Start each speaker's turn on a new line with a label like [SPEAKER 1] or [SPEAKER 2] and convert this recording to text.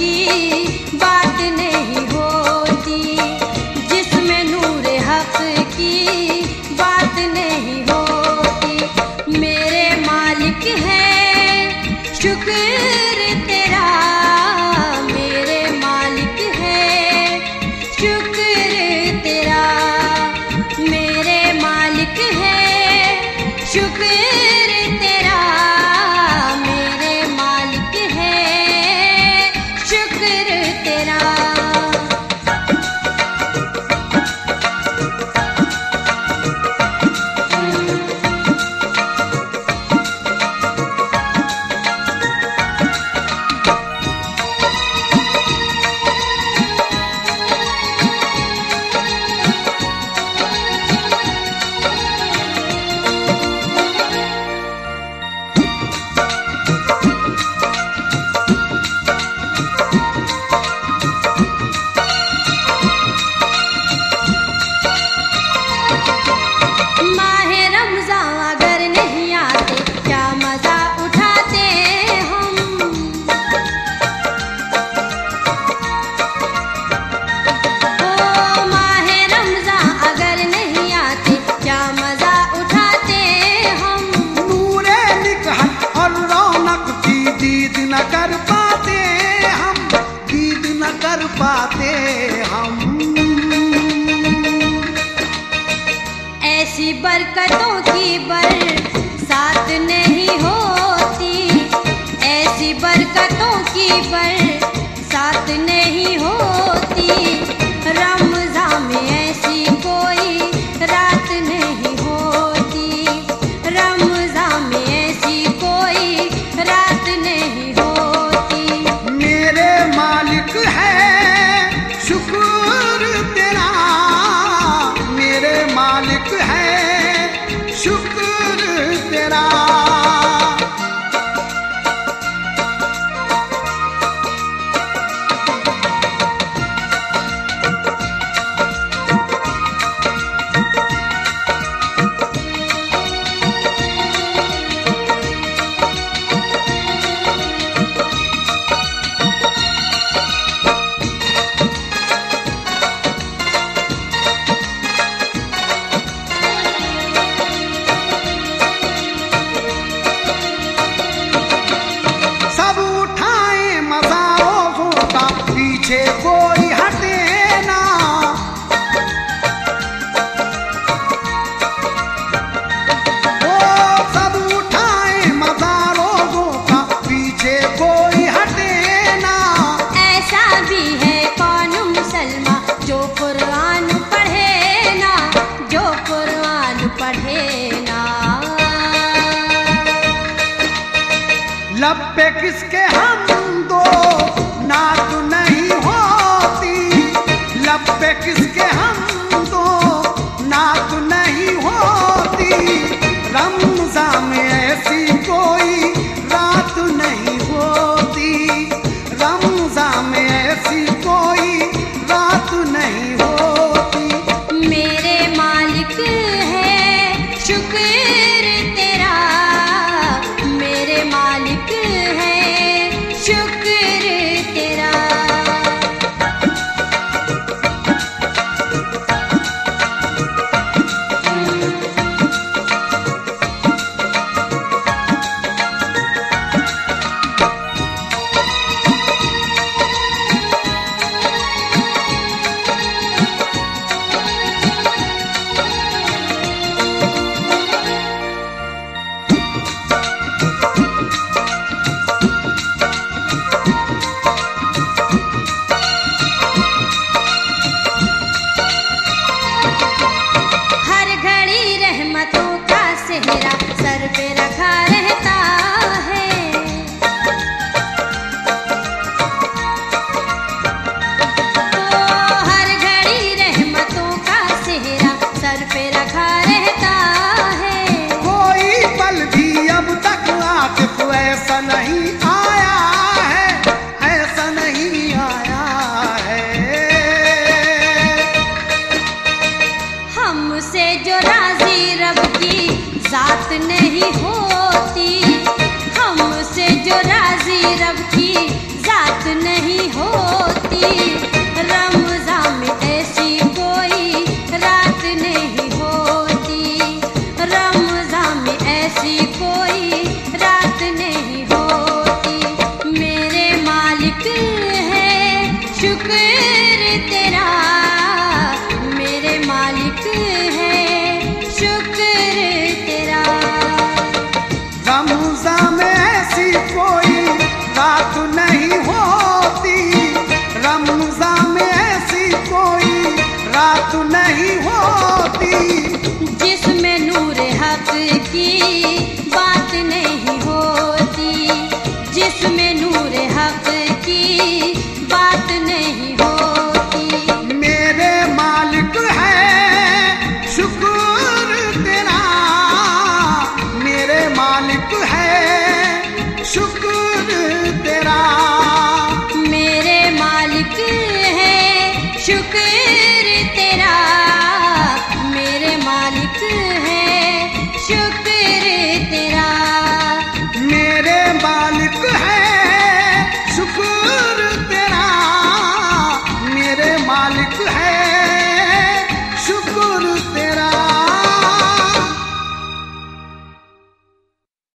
[SPEAKER 1] की बात नहीं होती, जिसमें नूर हक की बात नहीं होती। मेरे मालिक है शुक्र तेरा, मेरे मालिक है शुक्र तेरा, मेरे मालिक है शुक्र तेरा, मेरे मालिक है शुक्र तेरा। ऐसी बरकतों की बरसात नहीं होती, ऐसी बरकतों की बरसात नहीं होती। रमज़ान में ऐसी कोई रात नहीं होती, रमज़ान में ऐसी कोई रात नहीं होती।
[SPEAKER 2] मेरे मालिक है शुक्र तेरा, मेरे मालिक है शुक्र तेरा। कोई हटे ना, ओ सब उठाए मज़ारों का, पीछे कोई हटे ना।
[SPEAKER 1] ऐसा भी है कौन मुसलमान जो कुरान पढ़े ना, जो कुरान पढ़े ना।
[SPEAKER 2] लब पे किसके हम दो नात नहीं होती, लब पे किसके हम दो नात नहीं होती। रमज़ान में ऐसी कोई रात नहीं होती, रमज़ान में ऐसी कोई रात नहीं होती।
[SPEAKER 1] मेरे मालिक है शुक्र तेरा, मेरे मालिक है शुक्र तेरा। सर पे रखा रहता है, तो हर घड़ी रहमतों का सेहरा सर पे रखा रहता है।
[SPEAKER 2] कोई पल भी अब तक आतिफ ऐसा नहीं आया है, ऐसा नहीं आया है।
[SPEAKER 1] हमसे जो राजी रब की जात नहीं होती, हमसे जो राजी रब की जात नहीं होती, रमजान में ऐसी कोई रात नहीं होती, रमजान में ऐसी कोई रात नहीं होती। मेरे मालिक है शुक्र तेरा, मेरे मालिक है शुक्र तेरा।
[SPEAKER 2] रमजान में ऐसी कोई रात नहीं होती, रमजान में ऐसी कोई रात नहीं होती,
[SPEAKER 1] जिसमें नूर हक की बात नहीं होती, जिसमें नूर हक की बात नहीं होती।
[SPEAKER 2] मेरे मालिक है शुक्र तेरा, मेरे मालिक है शुक्र